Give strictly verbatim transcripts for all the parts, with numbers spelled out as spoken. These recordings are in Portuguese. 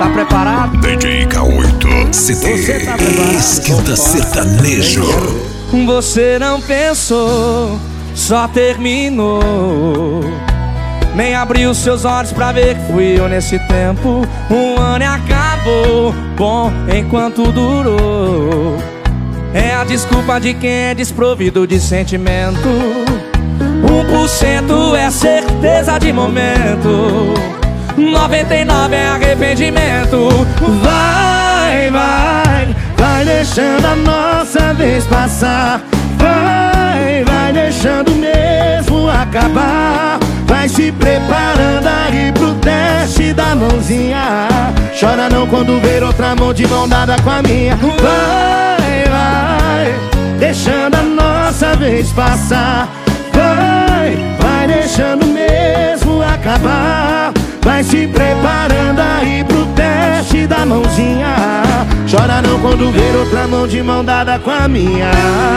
preparado? D J K oito C D Você tá preparado? Esquenta sertanejo. Você não pensou, só terminou. Nem abriu seus olhos pra ver que fui eu nesse tempo. Um ano e acabou, bom enquanto durou. É a desculpa de quem é desprovido de sentimento. Um por cento é certeza de momento, noventa e nove é arrependimento. Vai, vai, vai deixando a nossa vez passar. Vai, vai deixando mesmo acabar. Vai se preparando aí pro teste da mãozinha. Chora não quando ver outra mão de mão dada com a minha. Vai, vai, deixando a nossa vez passar. Vai, vai deixando mesmo acabar. Vai se preparando aí pro teste da mãozinha. Chora não quando ver outra mão de mão dada com a minha.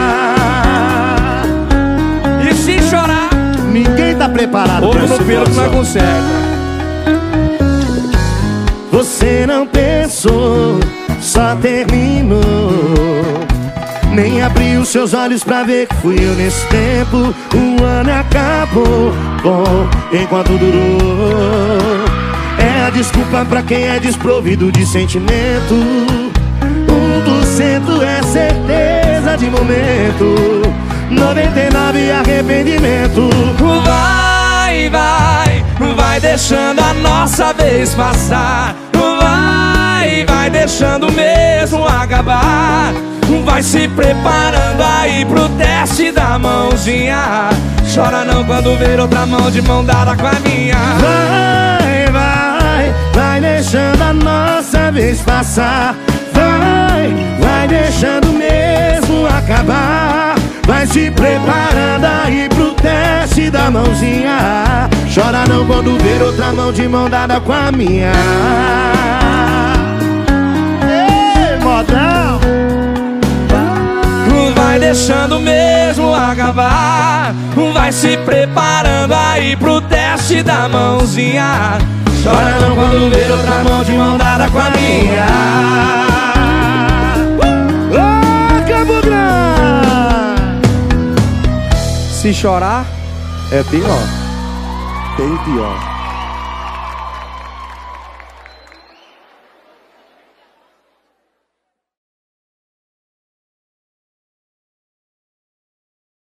E se chorar, ninguém tá preparado pra esse pelo que não consegue. Você não pensou, só terminou. Nem abriu seus olhos pra ver que fui eu nesse tempo. Um ano acabou, bom enquanto durou. É a desculpa pra quem é desprovido de sentimento. Um por cento é certeza de momento, noventa e nove é arrependimento. Vai, vai, vai deixando a nossa vez passar. Vai, vai deixando mesmo acabar. Vai se preparando aí pro teste da mãozinha. Chora não quando ver outra mão de mão dada com a minha. Vai, vai, vai deixando a nossa vez passar. Vai, vai deixando mesmo acabar. Vai se preparando aí pro teste da mãozinha. Chora não quando ver outra mão de mão dada com a minha. Ei, modão! Vai deixando mesmo acabar. Vai se preparando aí pro teste da mãozinha. Chora não quando ver outra mão de mão dada com a minha. Ô, Campo Grande! Se chorar, é pior. Tem pior.